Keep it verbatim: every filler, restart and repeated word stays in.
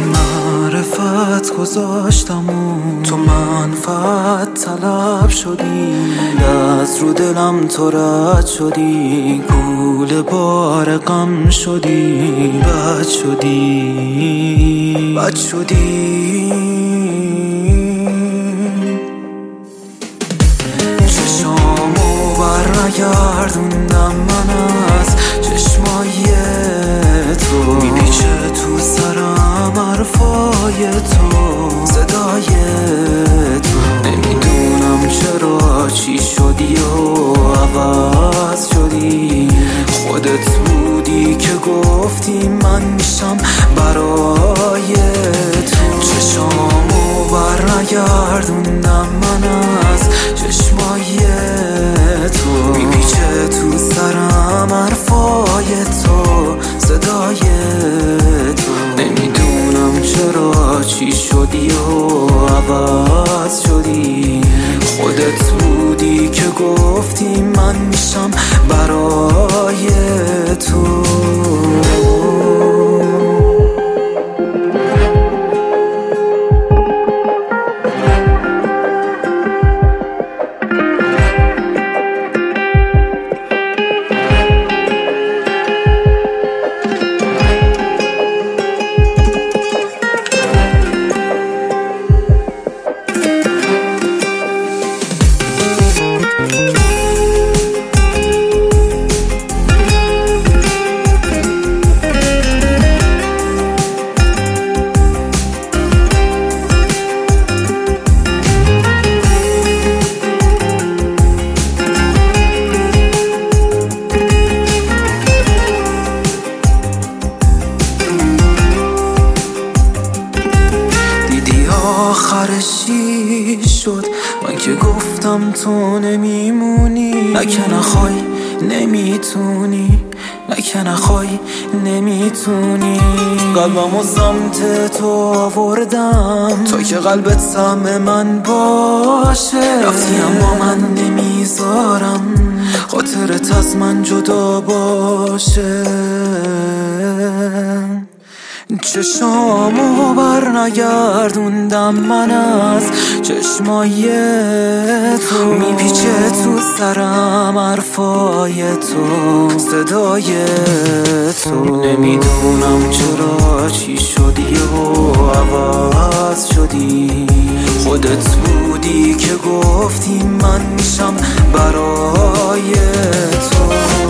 معرفت گذاشتم و تو منفعت طلب شدی، از رو دلم تو رد شدی، گول بار غم شدی، بد شدی بد شدی. چشامو بر نگردوندم من از چشمای تو، میپیچه تو سرم حرفای تو، صدای تو. نمیدونم چرا چی شدی و عوض شدی، خودت بودی که گفتی من میشم برای تو. چشامو بر نگردوندم من از چشمای تو، میپیچه تو سرم حرفای تو، صدای تو. نمیدونم چرا چی شدی و عوض شدی، خودت بودی که گفتی من میشم برای تو. آخرش چی شد؟ من که گفتم تو نمیمونی، نکنه خواهی نمیتونی، نکنه خواهی نمیتونی. قلبمو سمت تو آوردم تا که قلبت سهم من باشه، رفتی اما من نمیذارم خاطرت از من جدا باشه. چشامو بر نگردوندم من از چشمای تو، میپیچه تو سرم حرفای تو، صدای تو. نمیدونم چرا چی شدی و عوض شدی، خودت بودی که گفتی من میشم برای تو.